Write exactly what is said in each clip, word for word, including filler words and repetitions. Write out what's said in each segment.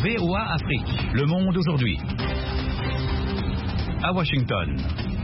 V O A Afrique, Le Monde aujourd'hui. À Washington.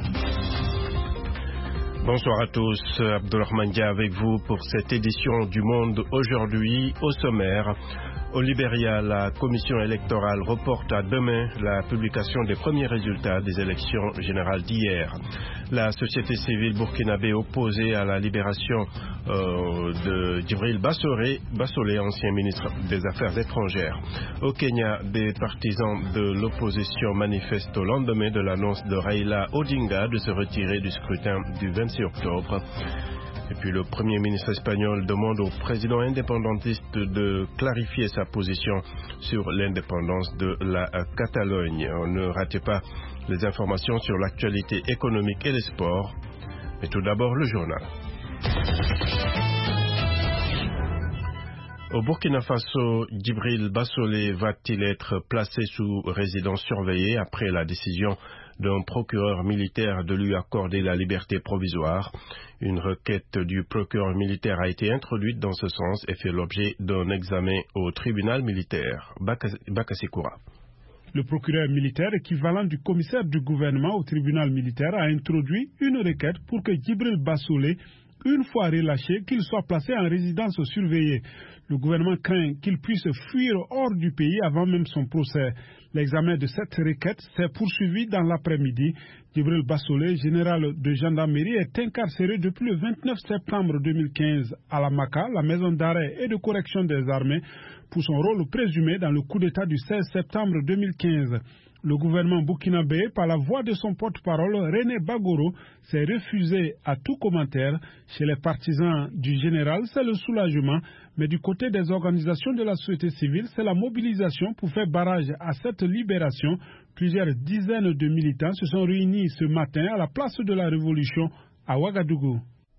Bonsoir à tous, Abdelrahman Dia avec vous pour cette édition du Monde aujourd'hui. Au sommaire, au Libéria, la commission électorale reporte à demain la publication des premiers résultats des élections générales d'hier. La société civile burkinabé opposée à la libération euh, de Djibril Bassolé, Bassolé, ancien ministre des Affaires étrangères. Au Kenya, des partisans de l'opposition manifestent au lendemain de l'annonce de Raila Odinga de se retirer du scrutin du vingt-six octobre. Et puis le Premier ministre espagnol demande au président indépendantiste de clarifier sa position sur l'indépendance de la Catalogne. Ne ratez pas les informations sur l'actualité économique et les sports. Mais tout d'abord le journal. Au Burkina Faso, Djibril Bassolé va-t-il être placé sous résidence surveillée après la décision d'un procureur militaire de lui accorder la liberté provisoire? Une requête du procureur militaire a été introduite dans ce sens et fait l'objet d'un examen au tribunal militaire. Bakassi Koura. Le procureur militaire, équivalent du commissaire du gouvernement au tribunal militaire, a introduit une requête pour que Djibril Bassolé, une fois relâché, qu'il soit placé en résidence surveillée. Le gouvernement craint qu'il puisse fuir hors du pays avant même son procès. L'examen de cette requête s'est poursuivi dans l'après-midi. Djibril Bassolé, général de gendarmerie, est incarcéré depuis le vingt-neuf septembre deux mille quinze à la Maka, la maison d'arrêt et de correction des armées, pour son rôle présumé dans le coup d'État du seize septembre deux mille quinze. Le gouvernement burkinabé, par la voix de son porte-parole, René Bagoro, s'est refusé à tout commentaire. Chez les partisans du général, c'est le soulagement, mais du côté des organisations de la société civile, c'est la mobilisation pour faire barrage à cette libération. Plusieurs dizaines de militants se sont réunis ce matin à la place de la Révolution à Ouagadougou.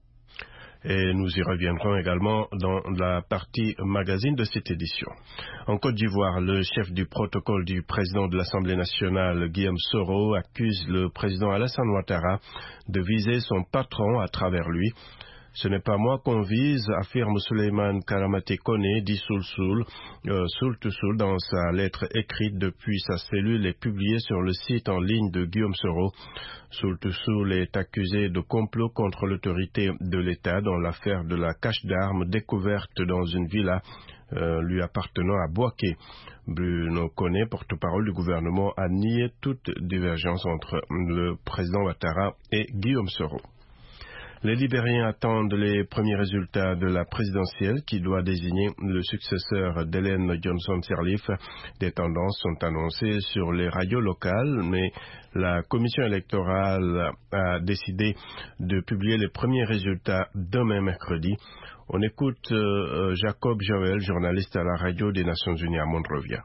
Et nous y reviendrons également dans la partie magazine de cette édition. En Côte d'Ivoire, le chef du protocole du président de l'Assemblée nationale, Guillaume Soro, accuse le président Alassane Ouattara de viser son patron à travers lui. Ce n'est pas moi qu'on vise, affirme Souleymane Karamate Kone, dit Soul Soul, euh, Soul to Soul, dans sa lettre écrite depuis sa cellule et publiée sur le site en ligne de Guillaume Soro. Soul to Soul est accusé de complot contre l'autorité de l'État dans l'affaire de la cache d'armes découverte dans une villa euh, lui appartenant à Bouaké. Bruno Kone, porte-parole du gouvernement, a nié toute divergence entre le président Ouattara et Guillaume Soro. Les Libériens attendent les premiers résultats de la présidentielle qui doit désigner le successeur d'Ellen Johnson Sirleaf. Des tendances sont annoncées sur les radios locales, mais la commission électorale a décidé de publier les premiers résultats demain mercredi. On écoute euh, Jacob Joël, journaliste à la radio des Nations Unies à Monrovia.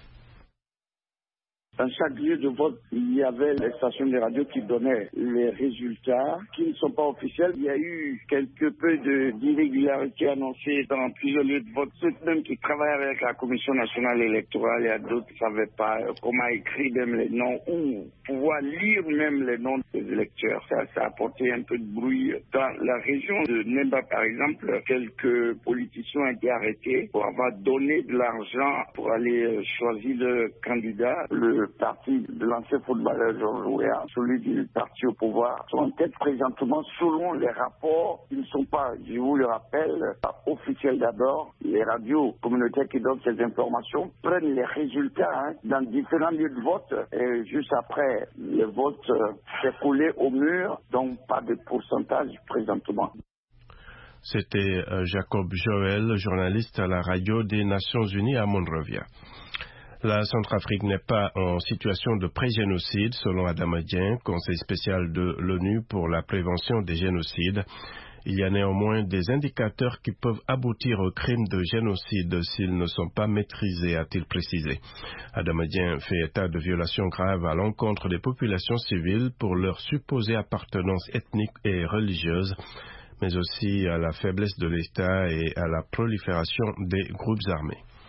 Dans chaque lieu de vote, il y avait les stations de radio qui donnaient les résultats qui ne sont pas officiels. Il y a eu quelque peu de, d'irrégularités annoncées dans plusieurs lieux de vote. Ceux même qui travaillent avec la Commission nationale électorale, il y a d'autres qui ne savaient pas comment écrire même les noms ou pouvoir lire même les noms des électeurs. Ça, ça a apporté un peu de bruit. Dans la région de Nemba, par exemple, quelques politiciens ont été arrêtés pour avoir donné de l'argent pour aller choisir le candidat. Le parti de l'ancien footballeur Georges Weah, celui du parti au pouvoir, sont en tête présentement selon les rapports qui ne sont pas, je vous le rappelle, officiels d'abord. Les radios communautaires qui donnent ces informations prennent les résultats hein, dans différents lieux de vote et juste après, le vote euh, s'est collé au mur, donc pas de pourcentage présentement. C'était euh, Jacob Joël, journaliste à la radio des Nations Unies à Monrovia. La Centrafrique n'est pas en situation de pré-génocide, selon Adama Dieng, conseil spécial de l'ONU pour la prévention des génocides. Il y a néanmoins des indicateurs qui peuvent aboutir au crime de génocide s'ils ne sont pas maîtrisés, a-t-il précisé. Adama Dieng fait état de violations graves à l'encontre des populations civiles pour leur supposée appartenance ethnique et religieuse, mais aussi à la faiblesse de l'État et à la prolifération des groupes armés.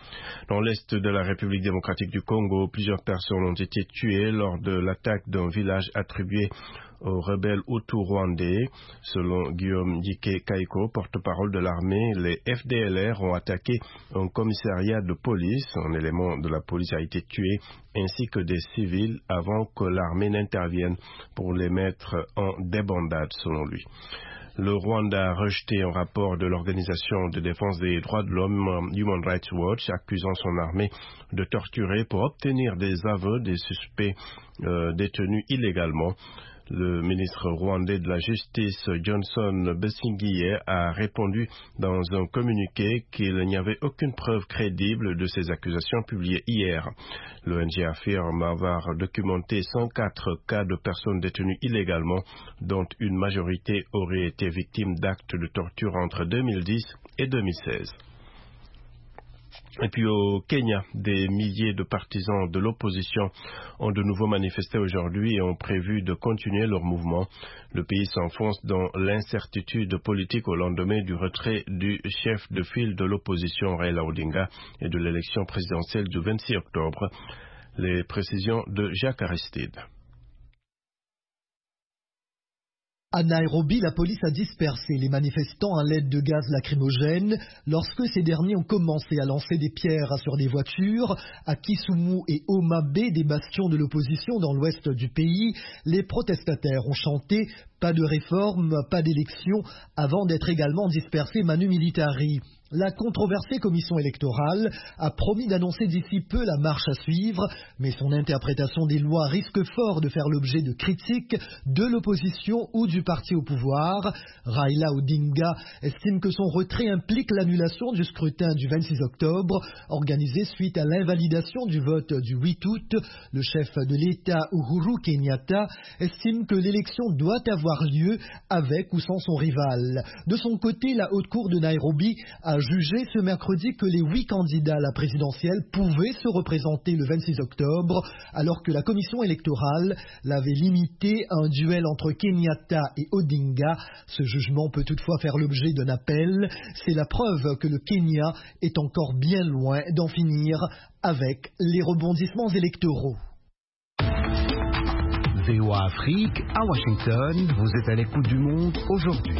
Dans l'est de la République démocratique du Congo, plusieurs personnes ont été tuées lors de l'attaque d'un village attribué aux rebelles Hutus rwandais. Selon Guillaume Dike Kaiko, porte-parole de l'armée, les F D L R ont attaqué un commissariat de police. Un élément de la police a été tué, ainsi que des civils, avant que l'armée n'intervienne pour les mettre en débandade, selon lui. Le Rwanda a rejeté un rapport de l'Organisation de défense des droits de l'homme Human Rights Watch accusant son armée de torturer pour obtenir des aveux des suspects euh, détenus illégalement. Le ministre rwandais de la Justice, Johnson Besigye, a répondu dans un communiqué qu'il n'y avait aucune preuve crédible de ces accusations publiées hier. L'O N G affirme avoir documenté cent quatre cas de personnes détenues illégalement, dont une majorité aurait été victime d'actes de torture entre deux mille dix et deux mille seize. Et puis au Kenya, des milliers de partisans de l'opposition ont de nouveau manifesté aujourd'hui et ont prévu de continuer leur mouvement. Le pays s'enfonce dans l'incertitude politique au lendemain du retrait du chef de file de l'opposition Raila Odinga et de l'élection présidentielle du vingt-six octobre. Les précisions de Jacques Aristide. À Nairobi, la police a dispersé les manifestants à l'aide de gaz lacrymogène lorsque ces derniers ont commencé à lancer des pierres sur des voitures. À Kisumu et Homa Bay, des bastions de l'opposition dans l'ouest du pays, les protestataires ont chanté « Pas de réforme, pas d'élection » avant d'être également dispersés manu militari. La controversée commission électorale a promis d'annoncer d'ici peu la marche à suivre, mais son interprétation des lois risque fort de faire l'objet de critiques de l'opposition ou du parti au pouvoir. Raila Odinga estime que son retrait implique l'annulation du scrutin du vingt-six octobre, organisé suite à l'invalidation du vote du huit août. Le chef de l'État, Uhuru Kenyatta, estime que l'élection doit avoir lieu avec ou sans son rival. De son côté, la haute cour de Nairobi a jugé ce mercredi que les huit candidats à la présidentielle pouvaient se représenter le vingt-six octobre, alors que la commission électorale l'avait limité à un duel entre Kenyatta et Odinga. Ce jugement peut toutefois faire l'objet d'un appel. C'est la preuve que le Kenya est encore bien loin d'en finir avec les rebondissements électoraux. V O A Afrique, à Washington, vous êtes à l'écoute du monde aujourd'hui.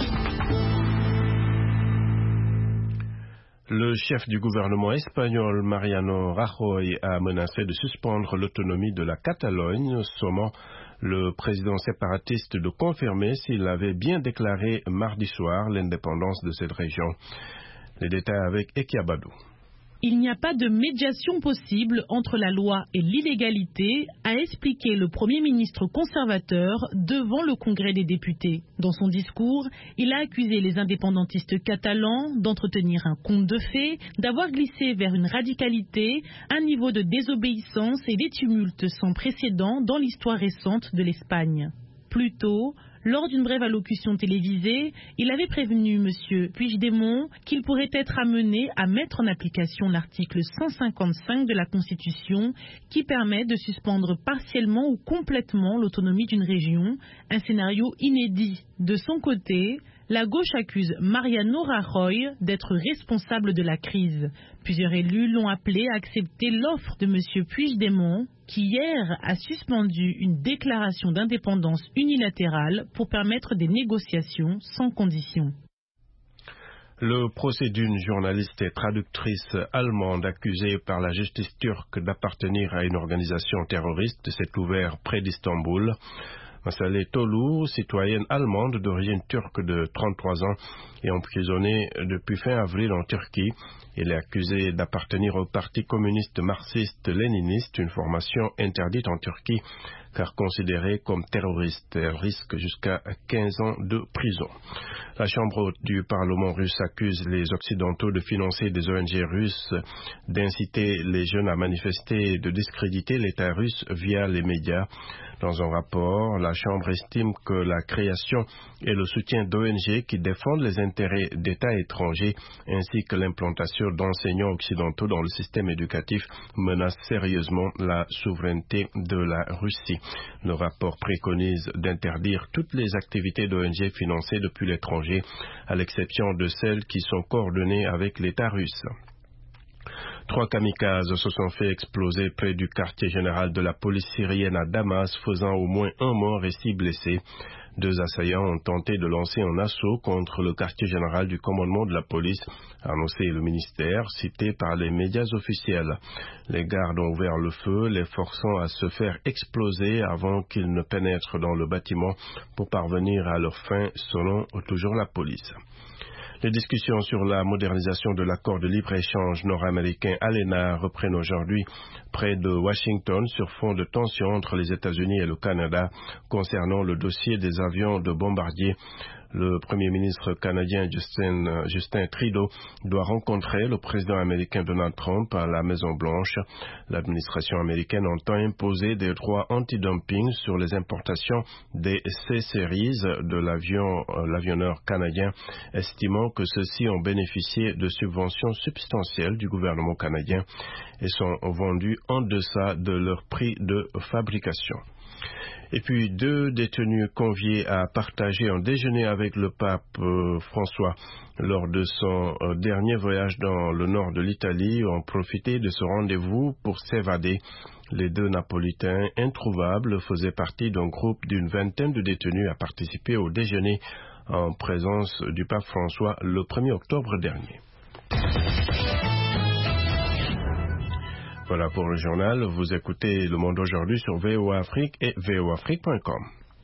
Le chef du gouvernement espagnol, Mariano Rajoy, a menacé de suspendre l'autonomie de la Catalogne, sommant le président séparatiste de confirmer s'il avait bien déclaré mardi soir l'indépendance de cette région. Les détails avec Ekiabadou. Il n'y a pas de médiation possible entre la loi et l'illégalité, a expliqué le Premier ministre conservateur devant le Congrès des députés. Dans son discours, il a accusé les indépendantistes catalans d'entretenir un conte de fées, d'avoir glissé vers une radicalité, un niveau de désobéissance et des tumultes sans précédent dans l'histoire récente de l'Espagne. Plus tôt, lors d'une brève allocution télévisée, il avait prévenu M. Puigdemont qu'il pourrait être amené à mettre en application l'article cent cinquante-cinq de la Constitution qui permet de suspendre partiellement ou complètement l'autonomie d'une région, un scénario inédit. De son côté, la gauche accuse Mariano Rajoy d'être responsable de la crise. Plusieurs élus l'ont appelé à accepter l'offre de M. Puigdemont, qui hier a suspendu une déclaration d'indépendance unilatérale pour permettre des négociations sans condition. Le procès d'une journaliste et traductrice allemande accusée par la justice turque d'appartenir à une organisation terroriste s'est ouvert près d'Istanbul. Masaleh Tolu, citoyenne allemande d'origine turque de trente-trois ans, est emprisonnée depuis fin avril en Turquie. Elle est accusée d'appartenir au Parti communiste marxiste-léniniste, une formation interdite en Turquie car considérée comme terroriste. Elle risque jusqu'à quinze ans de prison. La Chambre haute du Parlement russe accuse les Occidentaux de financer des O N G russes, d'inciter les jeunes à manifester et de discréditer l'État russe via les médias. Dans un rapport, la Chambre estime que la création et le soutien d'O N G qui défendent les intérêts d'États étrangers ainsi que l'implantation d'enseignants occidentaux dans le système éducatif menacent sérieusement la souveraineté de la Russie. Le rapport préconise d'interdire toutes les activités d'O N G financées depuis l'étranger, à l'exception de celles qui sont coordonnées avec l'État russe. Trois kamikazes se sont fait exploser près du quartier général de la police syrienne à Damas, faisant au moins un mort et six blessés. Deux assaillants ont tenté de lancer un assaut contre le quartier général du commandement de la police, a annoncé le ministère, cité par les médias officiels. Les gardes ont ouvert le feu, les forçant à se faire exploser avant qu'ils ne pénètrent dans le bâtiment pour parvenir à leur fin, selon toujours la police. Les discussions sur la modernisation de l'accord de libre-échange nord-américain ALENA reprennent aujourd'hui près de Washington sur fond de tensions entre les États-Unis et le Canada concernant le dossier des avions de bombardiers. Le Premier ministre canadien Justin, Justin Trudeau doit rencontrer le président américain Donald Trump à la Maison-Blanche. L'administration américaine entend imposer des droits anti-dumping sur les importations des C-Series de l'avion, l'avionneur canadien, estimant que ceux-ci ont bénéficié de subventions substantielles du gouvernement canadien et sont vendus en deçà de leur prix de fabrication. Et puis deux détenus conviés à partager un déjeuner avec le pape euh, François lors de son euh, dernier voyage dans le nord de l'Italie ont profité de ce rendez-vous pour s'évader. Les deux Napolitains introuvables faisaient partie d'un groupe d'une vingtaine de détenus à participer au déjeuner en présence du pape François le premier octobre dernier. Voilà pour le journal. Vous écoutez Le Monde aujourd'hui sur V O A Afrique et V O Afrique point com.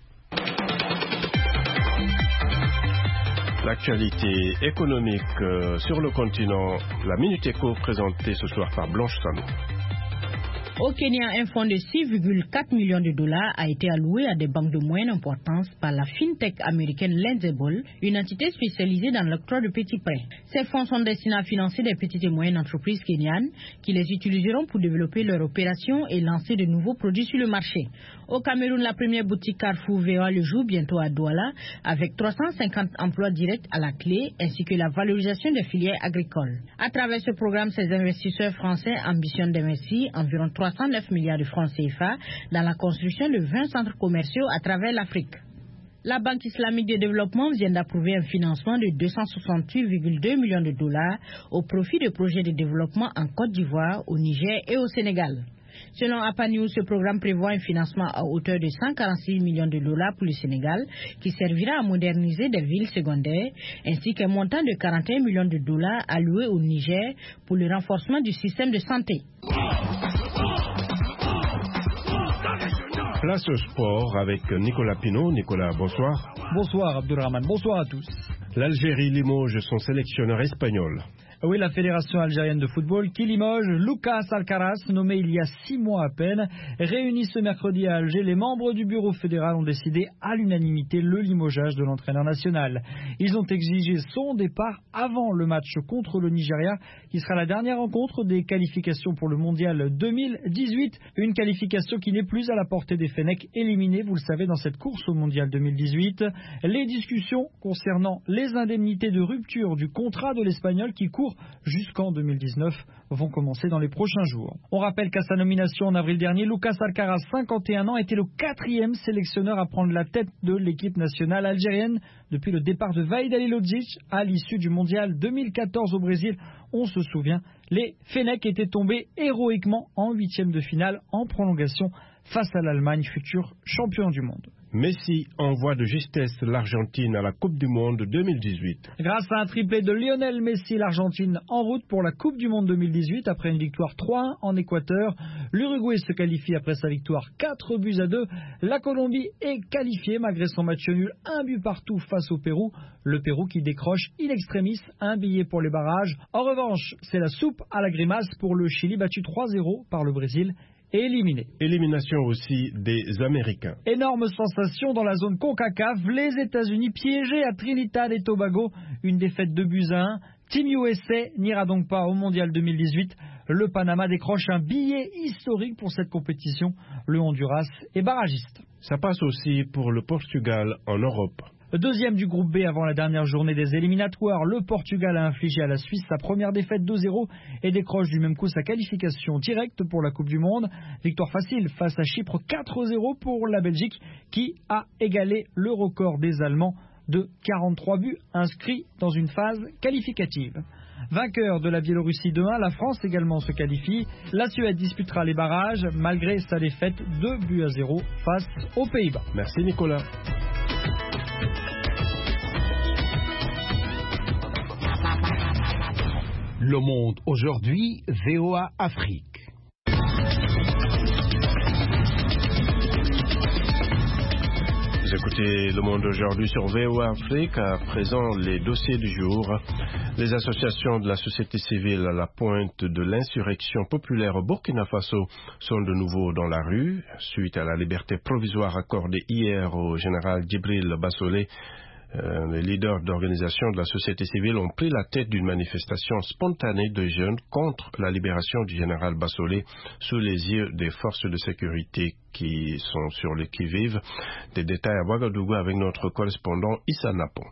L'actualité économique euh, sur le continent, la Minute Éco présentée ce soir par Blanche Sanou. Au Kenya, un fonds de six virgule quatre millions de dollars a été alloué à des banques de moyenne importance par la fintech américaine Lendable, une entité spécialisée dans l'octroi de petits prêts. Ces fonds sont destinés à financer des petites et moyennes entreprises kenyanes qui les utiliseront pour développer leurs opérations et lancer de nouveaux produits sur le marché. Au Cameroun, la première boutique Carrefour verra le jour bientôt à Douala avec trois cent cinquante emplois directs à la clé ainsi que la valorisation des filières agricoles. À travers ce programme, ces investisseurs français ambitionnent d'investir environ trois cent neuf milliards de francs C F A dans la construction de vingt centres commerciaux à travers l'Afrique. La Banque islamique de développement vient d'approuver un financement de deux cent soixante-huit virgule deux millions de dollars au profit de projets de développement en Côte d'Ivoire, au Niger et au Sénégal. Selon APA News, ce programme prévoit un financement à hauteur de cent quarante-six millions de dollars pour le Sénégal, qui servira à moderniser des villes secondaires, ainsi qu'un montant de quarante et un millions de dollars alloué au Niger pour le renforcement du système de santé. Place au sport avec Nicolas Pinault. Nicolas, bonsoir. Bonsoir Abdulrahman, bonsoir à tous. L'Algérie limoge son sélectionneur espagnol. Oui, la Fédération algérienne de football qui limoge Lucas Alcaraz, nommé il y a six mois à peine. Réunis ce mercredi à Alger, les membres du bureau fédéral ont décidé à l'unanimité le limogeage de l'entraîneur national. Ils ont exigé son départ avant le match contre le Nigeria, qui sera la dernière rencontre des qualifications pour le mondial deux mille dix-huit. Une qualification qui n'est plus à la portée des Fennecs éliminés, vous le savez, dans cette course au mondial deux mille dix-huit. Les discussions concernant les indemnités de rupture du contrat de l'Espagnol qui court jusqu'en deux mille dix-neuf vont commencer dans les prochains jours. On rappelle qu'à sa nomination en avril dernier, Lucas Alcaraz, cinquante et un ans, était le quatrième sélectionneur à prendre la tête de l'équipe nationale algérienne depuis le départ de Vahid Halilodzic à l'issue du mondial deux mille quatorze au Brésil. On se souvient, les Fennecs étaient tombés héroïquement en huitième de finale en prolongation face à l'Allemagne, futur champion du monde. Messi envoie de justesse l'Argentine à la Coupe du Monde deux mille dix-huit. Grâce à un triplé de Lionel Messi, l'Argentine en route pour la Coupe du Monde deux mille dix-huit après une victoire trois un en Équateur. L'Uruguay se qualifie après sa victoire quatre buts à deux. La Colombie est qualifiée malgré son match nul, un but partout face au Pérou. Le Pérou qui décroche in extremis un billet pour les barrages. En revanche, c'est la soupe à la grimace pour le Chili battu trois zéro par le Brésil. Éliminé. Élimination aussi des Américains. Énorme sensation dans la zone CONCACAF. Les États-Unis piégés à Trinidad et Tobago. Une défaite de buts à un. Team U S A n'ira donc pas au mondial deux mille dix-huit. Le Panama décroche un billet historique pour cette compétition. Le Honduras est barragiste. Ça passe aussi pour le Portugal en Europe. Deuxième du groupe B avant la dernière journée des éliminatoires, le Portugal a infligé à la Suisse sa première défaite deux zéro et décroche du même coup sa qualification directe pour la Coupe du Monde. Victoire facile face à Chypre quatre zéro pour la Belgique qui a égalé le record des Allemands de quarante-trois buts inscrits dans une phase qualificative. Vainqueur de la Biélorussie deux un, la France également se qualifie. La Suède disputera les barrages malgré sa défaite deux buts à zéro face aux Pays-Bas. Merci Nicolas. Le Monde aujourd'hui, V O A Afrique. Vous écoutez Le Monde aujourd'hui sur V O A Afrique. À présent, les dossiers du jour. Les associations de la société civile à la pointe de l'insurrection populaire au Burkina Faso sont de nouveau dans la rue. Suite à la liberté provisoire accordée hier au général Djibril Bassolé, Euh, les leaders d'organisations de la société civile ont pris la tête d'une manifestation spontanée de jeunes contre la libération du général Bassolé sous les yeux des forces de sécurité qui sont sur le qui-vive. Des détails à Ouagadougou avec notre correspondant Issa Napon.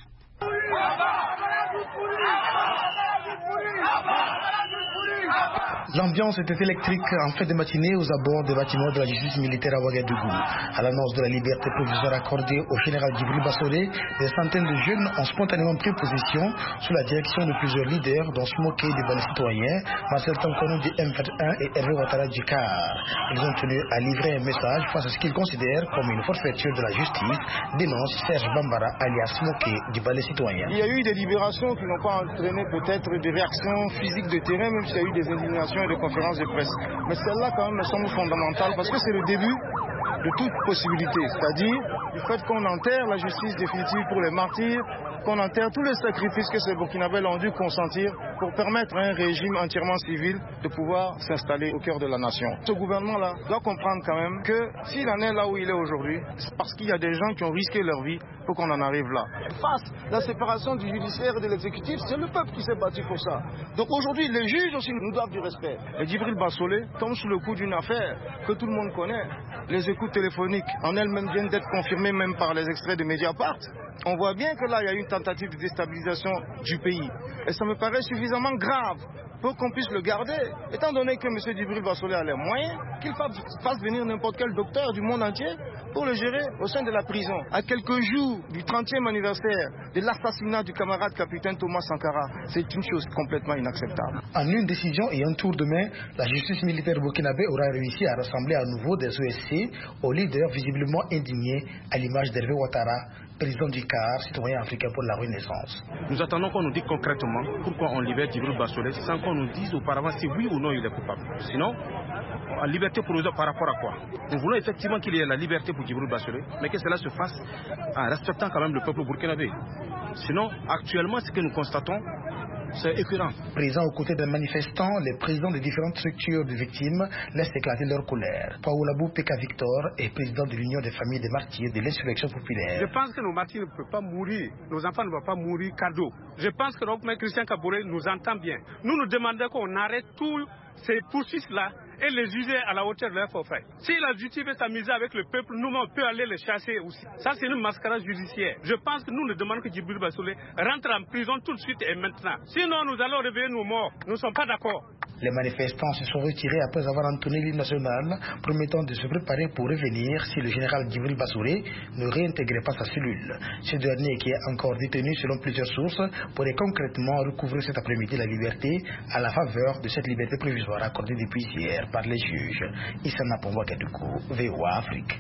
L'ambiance était électrique en fin de matinée aux abords des bâtiments de la justice militaire à Ouagadougou. À l'annonce de la liberté provisoire accordée au général Djibril Bassolé, des centaines de jeunes ont spontanément pris position sous la direction de plusieurs leaders, dont Smoké du Balai Citoyen, Marcel Tankono du M vingt et un et Hervé Ouattara du C A R. Ils ont tenu à livrer un message face à ce qu'ils considèrent comme une forfaiture de la justice, dénonce Serge Bambara alias Smoké du Balai Citoyen. Il y a eu des libérations qui n'ont pas entraîné peut-être des réactions physiques de terrain, même s'il y a eu des indignations et des conférences de presse. Mais celles-là, quand même, me semblent fondamentales parce que c'est le début de toute possibilité. C'est-à-dire du fait qu'on enterre la justice définitive pour les martyrs, qu'on enterre tous les sacrifices que ces Burkinabés ont dû consentir pour permettre à un régime entièrement civil de pouvoir s'installer au cœur de la nation. Ce gouvernement-là doit comprendre quand même que s'il en est là où il est aujourd'hui, c'est parce qu'il y a des gens qui ont risqué leur vie pour qu'on en arrive là. Face à la séparation du judiciaire et de l'exécutif, c'est le peuple qui s'est battu pour ça. Donc aujourd'hui, les juges aussi nous doivent du respect. Et Djibril Bassolé tombe sous le coup d'une affaire que tout le monde connaît. Les écoutes téléphoniques en elles-mêmes viennent d'être confirmées même par les extraits de Mediapart. On voit bien que là, il y a une tentative de déstabilisation du pays. Et ça me paraît suffisamment grave pour qu'on puisse le garder, étant donné que M. Djibril Bassolé a les moyens, qu'il fasse venir n'importe quel docteur du monde entier pour le gérer au sein de la prison. À quelques jours du trentième anniversaire de l'assassinat du camarade capitaine Thomas Sankara, c'est une chose complètement inacceptable. En une décision et un tour de main, la justice militaire burkinabé aura réussi à rassembler à nouveau des O S C aux leaders visiblement indignés, à l'image d'Hervé Ouattara, président du C A R, citoyen africain pour la Renaissance. Nous attendons qu'on nous dise concrètement pourquoi on libère Djibril Bassolé sans qu'on nous dise auparavant si oui ou non il est coupable. Sinon, la liberté provisoire par rapport à quoi? Nous voulons effectivement qu'il y ait la liberté pour Djibril Bassolé, mais que cela se fasse en respectant quand même le peuple burkinabé. Sinon, actuellement, ce que nous constatons, c'est écœurant. Présents aux côtés des manifestants, les présidents des différentes structures de victimes laissent éclater leur colère. Paoulabou Peka Victor est président de l'Union des familles des martyrs de l'insurrection populaire. Je pense que nos martyrs ne peuvent pas mourir, nos enfants ne vont pas mourir cadeau. Je pense que notre Christian Kaboré nous entend bien. Nous nous demandons qu'on arrête tous ces poursuites-là et les juger à la hauteur de leur forfait. Si la justice veut s'amuser avec le peuple, nous, on peut aller les chasser aussi. Ça, c'est une mascarade judiciaire. Je pense que nous nous demandons que Djibril Bassolé rentre en prison tout de suite et maintenant. Sinon, nous allons réveiller nos morts. Nous ne sommes pas d'accord. Les manifestants se sont retirés après avoir entonné l'hymne national, promettant de se préparer pour revenir si le général Djibril Bassolé ne réintégrait pas sa cellule. Ce dernier, qui est encore détenu selon plusieurs sources, pourrait concrètement recouvrir cet après-midi la liberté à la faveur de cette liberté provisoire accordée depuis hier par les juges. Issa Napon Ouagadougou, V O A Afrique.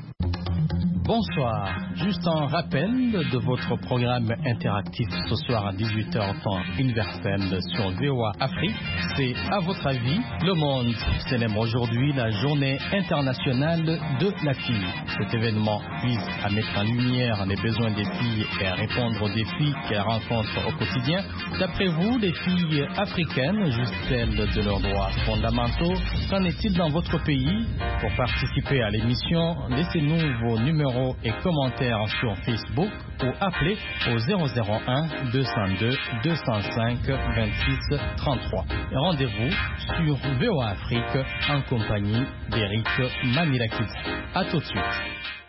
Bonsoir. Juste un rappel de votre programme interactif ce soir à dix-huit heures temps universel sur V O A Afrique. C'est à votre avis, le monde célèbre aujourd'hui la journée internationale de la fille. Cet événement vise à mettre en lumière les besoins des filles et à répondre aux défis qu'elles rencontrent au quotidien. D'après vous, les filles africaines jouissent-elles de leurs droits fondamentaux? Qu'en est-il dans votre pays? Pour participer à l'émission, laissez-nous vos numéros et commentaires sur Facebook ou appelez au zéro zéro un deux zéro deux deux zéro cinq vingt-six trente-trois. Et rendez-vous sur V O A Afrique en compagnie d'Eric Mamilakis. A tout de suite.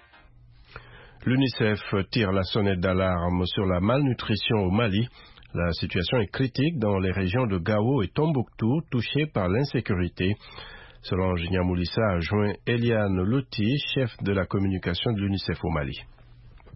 L'UNICEF tire la sonnette d'alarme sur la malnutrition au Mali. La situation est critique dans les régions de Gao et Tombouctou, touchées par l'insécurité. Selon Ingénieur Moulissa, a joint Eliane Loti, chef de la communication de l'UNICEF au Mali.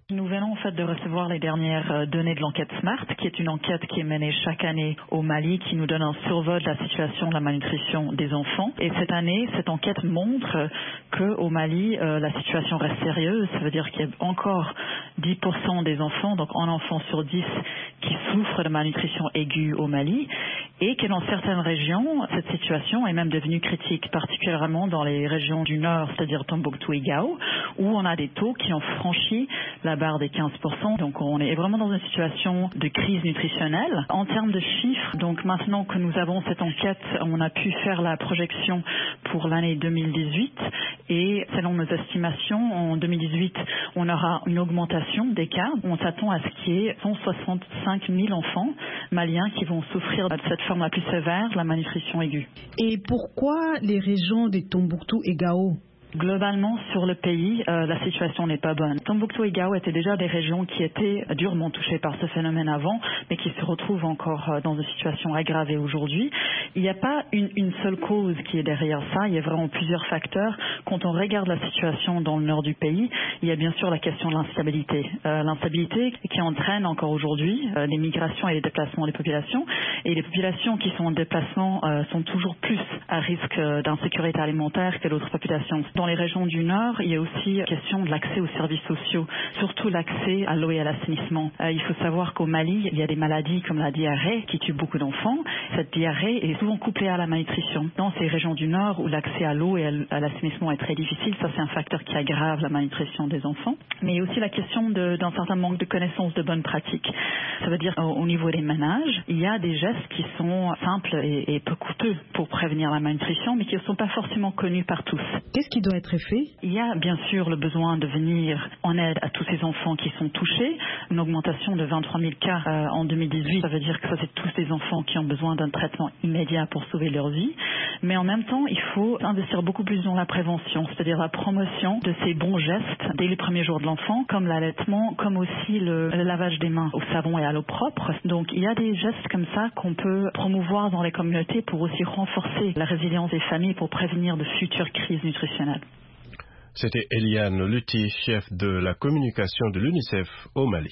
Nous venons en fait de recevoir les dernières données de l'enquête SMART, qui est une enquête qui est menée chaque année au Mali, qui nous donne un survol de la situation de la malnutrition des enfants. Et cette année, cette enquête montre qu'au Mali, euh, la situation reste sérieuse. Ça veut dire qu'il y a encore dix pour cent des enfants, donc un enfant sur dix, qui souffrent de malnutrition aiguë au Mali, et que dans certaines régions, cette situation est même devenue critique, particulièrement dans les régions du nord, c'est-à-dire Tombouctou et Gao, où on a des taux qui ont franchi la barre des quinze pour cent. Donc on est vraiment dans une situation de crise nutritionnelle. En termes de chiffres, donc maintenant que nous avons cette enquête, on a pu faire la projection pour l'année deux mille dix-huit, et selon nos estimations, en deux mille dix-huit, on aura une augmentation des cas. On s'attend à ce qu'il y ait cent soixante-cinq mille enfants maliens qui vont souffrir de cette forme la plus sévère, la malnutrition aiguë. Et pourquoi les régions de Tombouctou et Gao? Globalement, sur le pays, euh, la situation n'est pas bonne. Tombouctou et Gao étaient déjà des régions qui étaient durement touchées par ce phénomène avant, mais qui se retrouvent encore euh, dans une situation aggravée aujourd'hui. Il n'y a pas une, une seule cause qui est derrière ça, il y a vraiment plusieurs facteurs. Quand on regarde la situation dans le nord du pays, il y a bien sûr la question de l'instabilité. Euh, l'instabilité qui entraîne encore aujourd'hui euh, les migrations et les déplacements des populations. Et les populations qui sont en déplacement euh, sont toujours plus à risque euh, d'insécurité alimentaire que d'autres populations. Dans les régions du Nord, il y a aussi la question de l'accès aux services sociaux, surtout l'accès à l'eau et à l'assainissement. Euh, il faut savoir qu'au Mali, il y a des maladies comme la diarrhée qui tuent beaucoup d'enfants. Cette diarrhée est souvent couplée à la malnutrition. Dans ces régions du Nord où l'accès à l'eau et à l'assainissement est très difficile, ça c'est un facteur qui aggrave la malnutrition des enfants. Mais il y a aussi la question de, d'un certain manque de connaissances de bonnes pratiques. Ça veut dire au, au niveau des ménages, il y a des gestes qui sont simples et, et peu coûteux pour prévenir la malnutrition, mais qui ne sont pas forcément connus par tous. Qu'est-ce qui doit être fait? Il y a bien sûr le besoin de venir en aide à tous ces enfants qui sont touchés. Une augmentation de vingt-trois mille cas euh, en deux mille dix-huit, ça veut dire que ça c'est tous des enfants qui ont besoin d'un traitement immédiat pour sauver leur vie. Mais en même temps, il faut investir beaucoup plus dans la prévention, c'est-à-dire la promotion de ces bons gestes dès les premiers jours de l'enfant, comme l'allaitement, comme aussi le, le lavage des mains au savon et à l'eau propre. Donc il y a des gestes comme ça qu'on peut promouvoir dans les communautés pour aussi renforcer la résilience des familles pour prévenir de futures crises nutritionnelles. C'était Eliane Lutti, chef de la communication de l'UNICEF au Mali.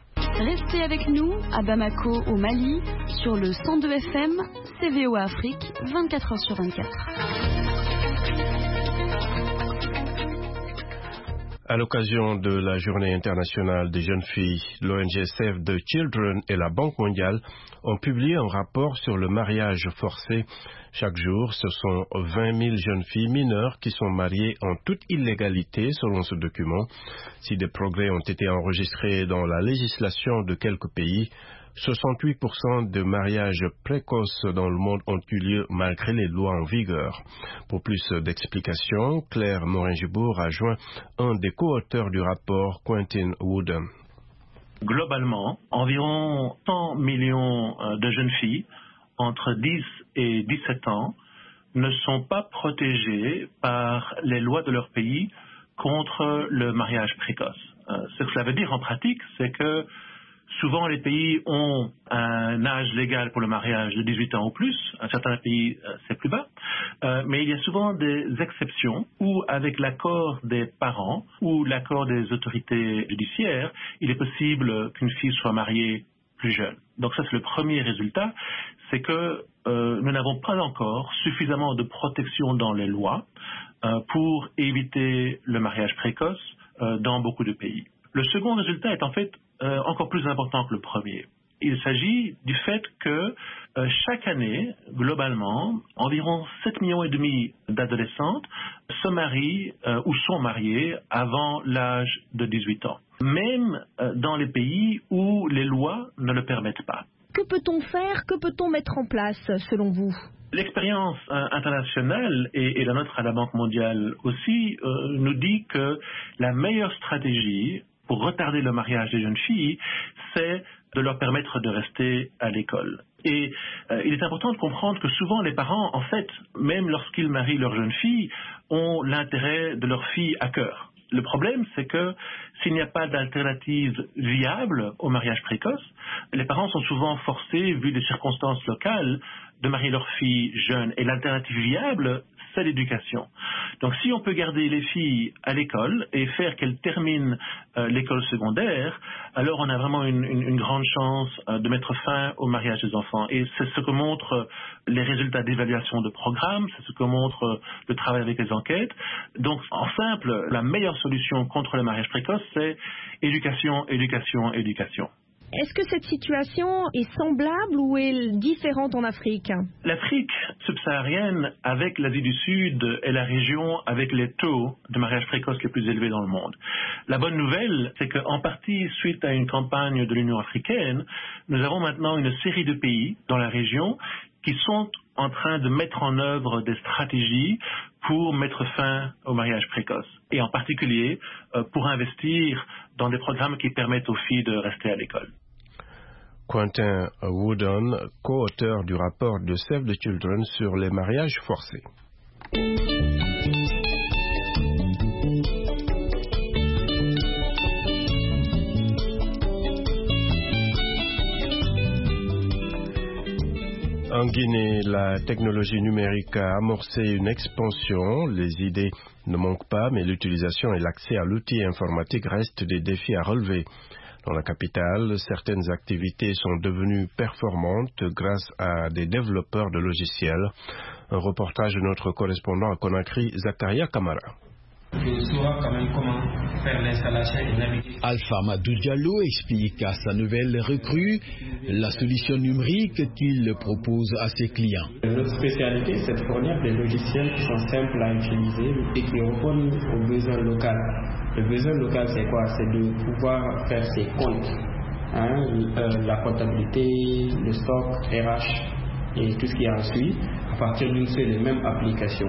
Restez avec nous à Bamako au Mali sur le cent deux F M, C V O Afrique, vingt-quatre heures sur vingt-quatre. À l'occasion de la Journée internationale des jeunes filles, l'O N G Save the Children et la Banque mondiale ont publié un rapport sur le mariage forcé. Chaque jour, ce sont vingt mille jeunes filles mineures qui sont mariées en toute illégalité selon ce document. Si des progrès ont été enregistrés dans la législation de quelques pays, soixante-huit pour cent de mariages précoces dans le monde ont eu lieu malgré les lois en vigueur. Pour plus d'explications, Claire Morin-Gibourg a joint un des co-auteurs du rapport, Quentin Wooden. Globalement, environ cent millions de jeunes filles entre dix et dix-sept ans ne sont pas protégées par les lois de leur pays contre le mariage précoce. Ce que cela veut dire en pratique, c'est que souvent, les pays ont un âge légal pour le mariage de dix-huit ans ou plus. À certains pays, c'est plus bas. Euh, mais il y a souvent des exceptions où, avec l'accord des parents ou l'accord des autorités judiciaires, il est possible qu'une fille soit mariée plus jeune. Donc ça, c'est le premier résultat. C'est que euh, nous n'avons pas encore suffisamment de protection dans les lois euh, pour éviter le mariage précoce euh, dans beaucoup de pays. Le second résultat est en fait Euh, encore plus important que le premier. Il s'agit du fait que euh, chaque année, globalement, environ sept millions et demi d'adolescentes se marient euh, ou sont mariées avant l'âge de dix-huit ans, même euh, dans les pays où les lois ne le permettent pas. Que peut-on faire? Que peut-on mettre en place, selon vous? L'expérience euh, internationale et, et la nôtre à la Banque mondiale aussi euh, nous dit que la meilleure stratégie pour retarder le mariage des jeunes filles, c'est de leur permettre de rester à l'école. Et euh, il est important de comprendre que souvent les parents, en fait, même lorsqu'ils marient leur jeune fille, ont l'intérêt de leur fille à cœur. Le problème, c'est que s'il n'y a pas d'alternative viable au mariage précoce, les parents sont souvent forcés, vu les circonstances locales, de marier leur fille jeune. Et l'alternative viable, c'est l'éducation. Donc si on peut garder les filles à l'école et faire qu'elles terminent euh, l'école secondaire, alors on a vraiment une, une, une grande chance euh, de mettre fin au mariage des enfants. Et c'est ce que montrent les résultats d'évaluation de programmes, c'est ce que montre le travail avec les enquêtes. Donc en simple, la meilleure solution contre le mariage précoce, c'est éducation, éducation, éducation. Est-ce que cette situation est semblable ou est différente en Afrique? L'Afrique subsaharienne, avec l'Asie du Sud, est la région avec les taux de mariage précoce les plus élevés dans le monde. La bonne nouvelle, c'est qu'en partie, suite à une campagne de l'Union africaine, nous avons maintenant une série de pays dans la région qui sont en train de mettre en œuvre des stratégies pour mettre fin au mariage précoce. Et en particulier, euh, pour investir dans des programmes qui permettent aux filles de rester à l'école. Quentin Woodon, co-auteur du rapport de Save the Children sur les mariages forcés. En Guinée, la technologie numérique a amorcé une expansion. Les idées ne manquent pas, mais l'utilisation et l'accès à l'outil informatique restent des défis à relever. Dans la capitale, certaines activités sont devenues performantes grâce à des développeurs de logiciels. Un reportage de notre correspondant à Conakry, Zakaria Kamara. Je saurai quand même comment faire l'installation et naviguer. Alpha Madou Diallo explique à sa nouvelle recrue la solution numérique qu'il propose à ses clients. Notre spécialité, c'est de fournir des logiciels qui sont simples à utiliser et qui répondent aux besoins locaux. Le besoin local, c'est quoi? C'est de pouvoir faire ses comptes, hein, euh, la comptabilité, le stock, R H et tout ce qui en suit à partir d'une seule et même application.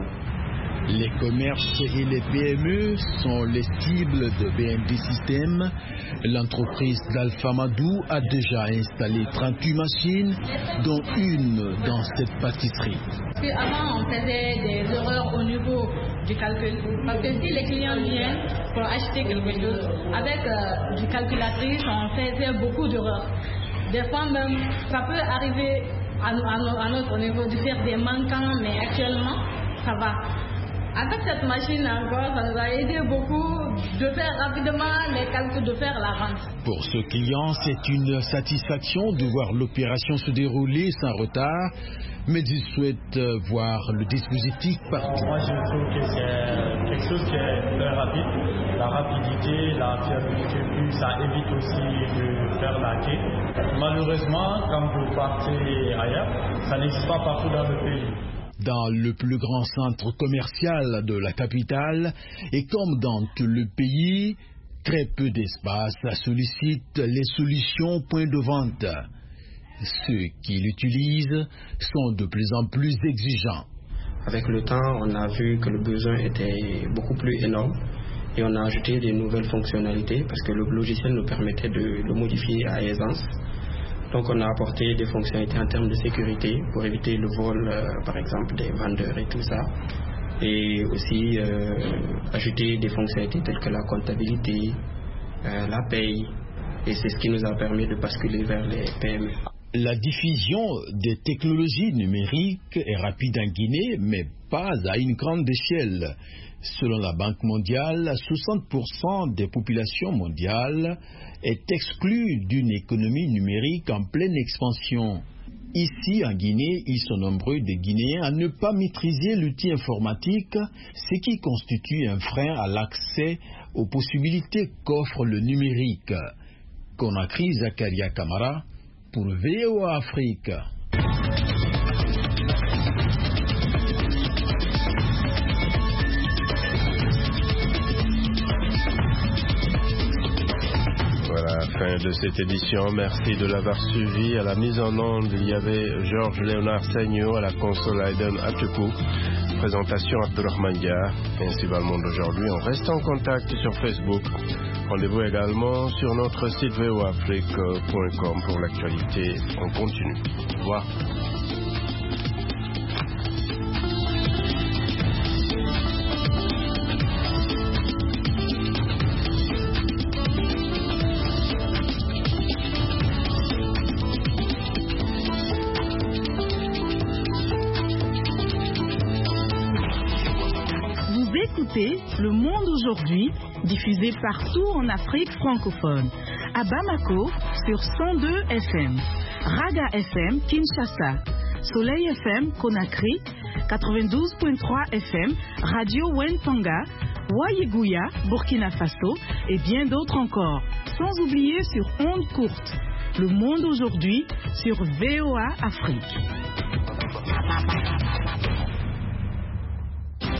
Les commerces et les P M E sont les cibles de B N D System. L'entreprise d'Alpha Madou a déjà installé trente-huit machines, dont une dans cette pâtisserie. Avant, on faisait des erreurs au niveau du calcul. Parce que si les clients viennent pour acheter quelque chose, avec euh, du calculatrice, on faisait beaucoup d'erreurs. Des fois même, ça peut arriver à, à, à notre niveau de faire des manquants, mais actuellement, ça va. Avec cette machine encore, ça nous a aidé beaucoup de faire rapidement les calculs, de faire la vente. Pour ce client, c'est une satisfaction de voir l'opération se dérouler sans retard, mais il souhaite voir le dispositif partout. Moi, je trouve que c'est quelque chose qui est très rapide. La rapidité, la fiabilité, puis ça évite aussi de faire la quai. Malheureusement, quand vous partez ailleurs, ça n'existe pas partout dans le pays. Dans le plus grand centre commercial de la capitale, et comme dans tout le pays, très peu d'espace sollicite les solutions point de vente. Ceux qui l'utilisent sont de plus en plus exigeants. Avec le temps, on a vu que le besoin était beaucoup plus énorme et on a ajouté des nouvelles fonctionnalités parce que le logiciel nous permettait de le modifier à aisance. Donc on a apporté des fonctionnalités en termes de sécurité pour éviter le vol, euh, par exemple, des vendeurs et tout ça. Et aussi euh, ajouter des fonctionnalités telles que la comptabilité, euh, la paye. Et c'est ce qui nous a permis de basculer vers les P M E. La diffusion des technologies numériques est rapide en Guinée, mais pas à une grande échelle. Selon la Banque mondiale, soixante pour cent des populations mondiales est exclue d'une économie numérique en pleine expansion. Ici, en Guinée, ils sont nombreux des Guinéens à ne pas maîtriser l'outil informatique, ce qui constitue un frein à l'accès aux possibilités qu'offre le numérique. Conakry, Zakaria Kamara, pour V O A Afrique. Voilà, fin de cette édition. Merci de l'avoir suivi. À la mise en onde, il y avait Georges Léonard Seigno, à la console Aiden Atupu. Présentation Abdurrahman Dia. Ainsi va le monde aujourd'hui. On reste en contact sur Facebook. Rendez-vous également sur notre site v o afrique point com pour l'actualité. On continue. Au revoir. écoutez Le Monde aujourd'hui, diffusé partout en Afrique francophone. À Bamako, sur cent deux F M. Raga F M, Kinshasa. Soleil F M, Conakry. quatre-vingt-douze virgule trois F M. Radio Wentanga. Wayiguya, Burkina Faso. Et bien d'autres encore. Sans oublier sur ondes courtes. Le Monde aujourd'hui, sur V O A Afrique.